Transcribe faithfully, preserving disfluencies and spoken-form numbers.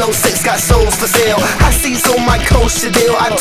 oh six got souls for sale. I see on my coast to deal. I